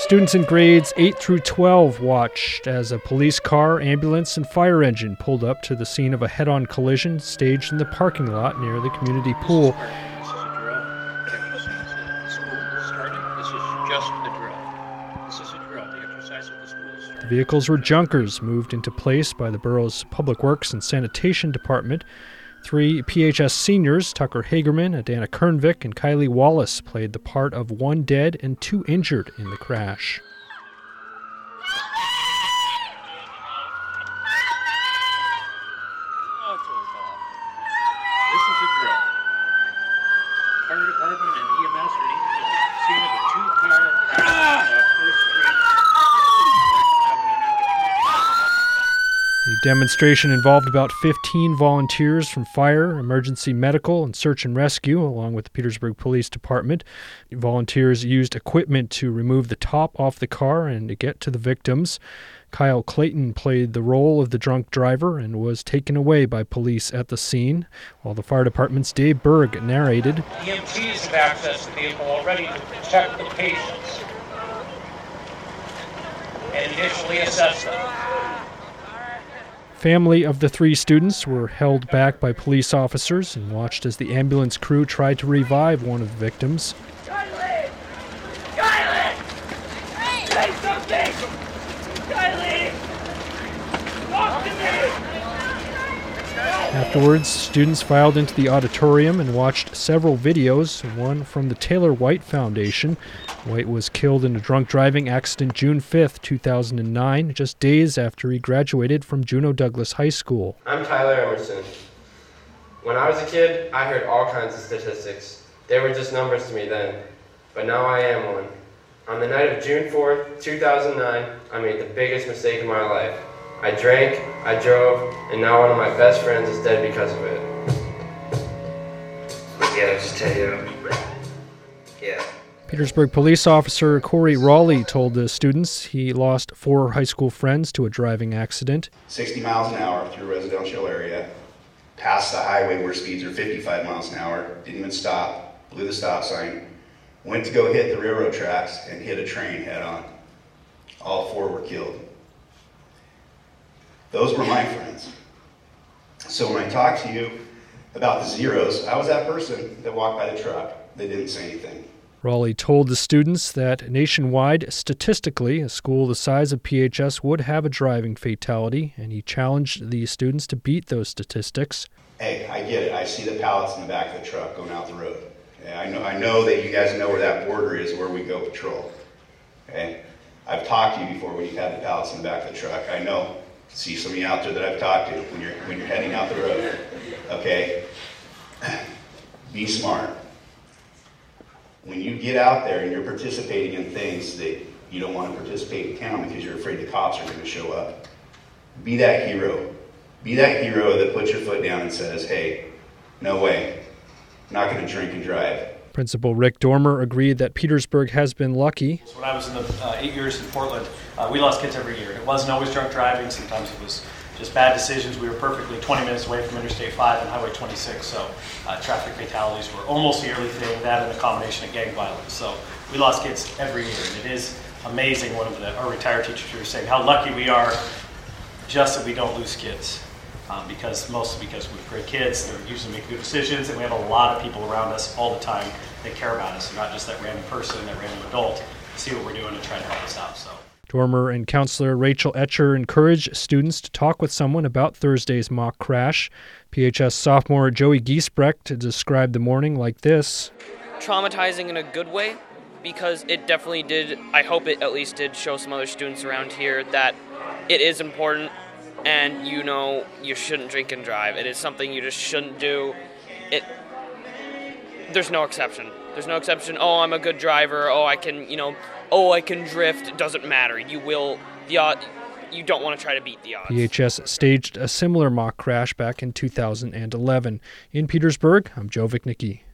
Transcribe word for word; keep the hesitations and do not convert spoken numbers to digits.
Students in grades eight through twelve watched as a police car, ambulance, and fire engine pulled up to the scene of a head-on collision staged in the parking lot near the community pool. The vehicles were junkers moved into place by the borough's Public Works and Sanitation Department. Three P H S seniors, Tucker Hagerman, Adana Kernvik, and Kylie Wallace, played the part of one dead and two injured in the crash. This is the drill. Fire department and E M S are each at the scene of a two-car crash off First Street. The demonstration involved about fifteen volunteers from fire, emergency medical, and search and rescue, along with the Petersburg Police Department. Volunteers used equipment to remove the top off the car and to get to the victims. Kyle Clayton played the role of the drunk driver and was taken away by police at the scene, while the fire department's Dave Berg narrated. E M Ts have access to the vehicle already to check the patients and initially assess them. Family of the three students were held back by police officers and watched as the ambulance crew tried to revive one of the victims. Kylie! Kylie! Hey! Say something! Kylie! Talk to me! Afterwards, students filed into the auditorium and watched several videos, one from the Taylor White Foundation. White was killed in a drunk driving accident June fifth, two thousand nine, just days after he graduated from Juneau Douglas High School. I'm Tyler Emerson. When I was a kid, I heard all kinds of statistics. They were just numbers to me then, but now I am one. On the night of June fourth, two thousand nine, I made the biggest mistake of my life. I drank, I drove, and now one of my best friends is dead because of it. Yeah, just tell you. Yeah. Petersburg police officer Corey Raleigh told the students he lost four high school friends to a driving accident. sixty miles an hour through a residential area, past the highway where speeds are fifty-five miles an hour, didn't even stop, blew the stop sign, went to go hit the railroad tracks and hit a train head on. All four were killed. Those were my friends. So when I talk to you about the zeros, I was that person that walked by the truck that didn't say anything. Raleigh told the students that nationwide, statistically, a school the size of P H S would have a driving fatality, and he challenged the students to beat those statistics. Hey, I get it. I see the pallets in the back of the truck going out the road. Yeah, I know, I know that you guys know where that border is where we go patrol. Okay? I've talked to you before when you've had the pallets in the back of the truck. I know. See some of you out there that I've talked to when you're when you're heading out the road. Okay? Be smart. When you get out there and you're participating in things that you don't want to participate in town because you're afraid the cops are going to show up, be that hero. Be that hero that puts your foot down and says, hey, no way, I'm not going to drink and drive. Principal Rick Dormer agreed that Petersburg has been lucky. When I was in the uh, eight years in Portland, uh, we lost kids every year. It wasn't always drunk driving. Sometimes it was just bad decisions. We were perfectly twenty minutes away from Interstate five and Highway twenty-six, so uh, traffic fatalities were almost a yearly thing, that and a combination of gang violence. So we lost kids every year, and it is amazing. One of the, our retired teachers were saying how lucky we are just that we don't lose kids, um, because mostly because we have great kids, they're usually making good decisions, and we have a lot of people around us all the time that care about us, and not just that random person, that random adult, see what we're doing and try to help us out. So. Dormer and counselor Rachel Etcher encouraged students to talk with someone about Thursday's mock crash. P H S sophomore Joey Giesbrecht described the morning like this. Traumatizing in a good way, because it definitely did, I hope it at least did show some other students around here that it is important and you know you shouldn't drink and drive. It is something you just shouldn't do. It. There's no exception. There's no exception. Oh, I'm a good driver. Oh, I can, you know, oh, I can drift. It doesn't matter. You will, the odd, you don't want to try to beat the odds. P H S staged a similar mock crash back in two thousand eleven. In Petersburg, I'm Joe Vichnicki.